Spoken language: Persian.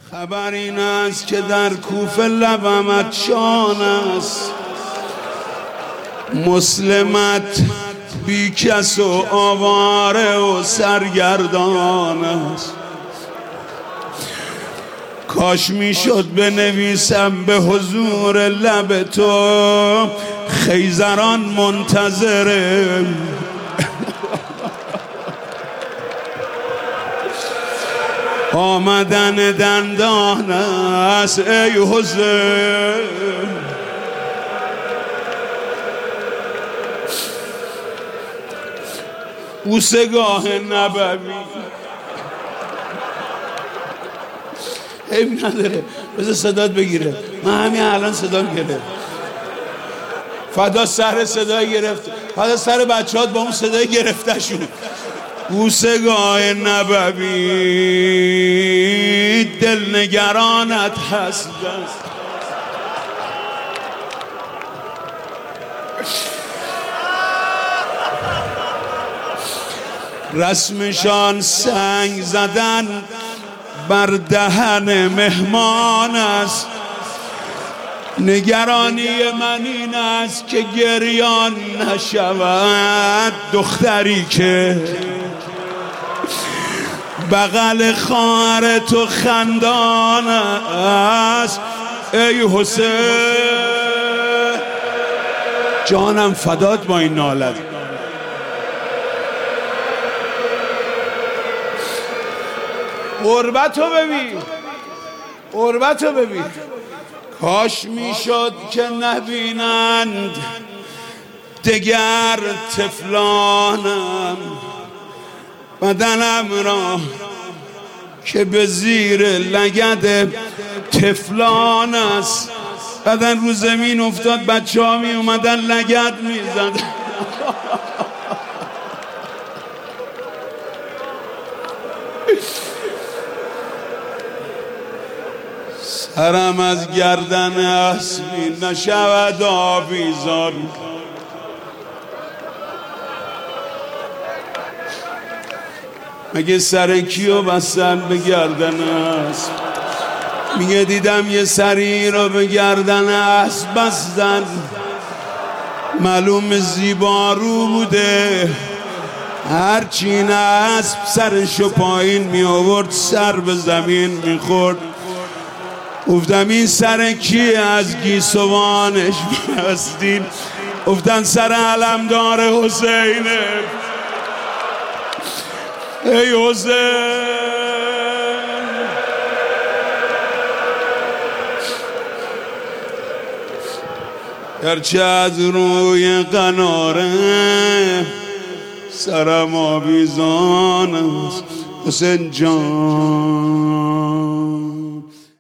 خبر این است که در کوفه لبمت شان است، مسلمت بی کس و آواره و سرگردان است. کاش میشد بنویسم به حضور لب تو خیزران منتظره آمدن دندان است ای حسین. بوسگاه نبوی عیب نداره، بذار صدات بگیره. من همین الان صدام گرفت. فدا سر صدای گرفت، فدا سر بچه‌هات با اون صدای گرفته شون. بوسگاه نبوی دل نگرانت هست. رسمشان سنگ زدن بر دهن مهمان است. نگرانی من این است که گریان نشود دختری که بغل خواهر تو خندان است ای حسین. جانم فدات با این نالت. قربتو ببین، قربتو ببین. کاش میشد که نبینند دگر طفلانم بدنم را که به زیر لگد طفلان است. بدن رو زمین افتاد، بچه ها می اومدن لگد می زدن. سرم از گردن اسبی نشود آویزان. مگه سر کیو بستن به گردن اسب؟ میگه دیدم یه سری رو به گردن اسب بستن، معلوم زیبارو بوده. هرچی این اسب سرشو پایین می آورد سر به زمین میخورد. گفتم این سر کیه از گیسوانش بستین؟ گفتن سر علمدار حسینه. ای حسین گرچه از روی قناره سرم آویزان است حسین جان.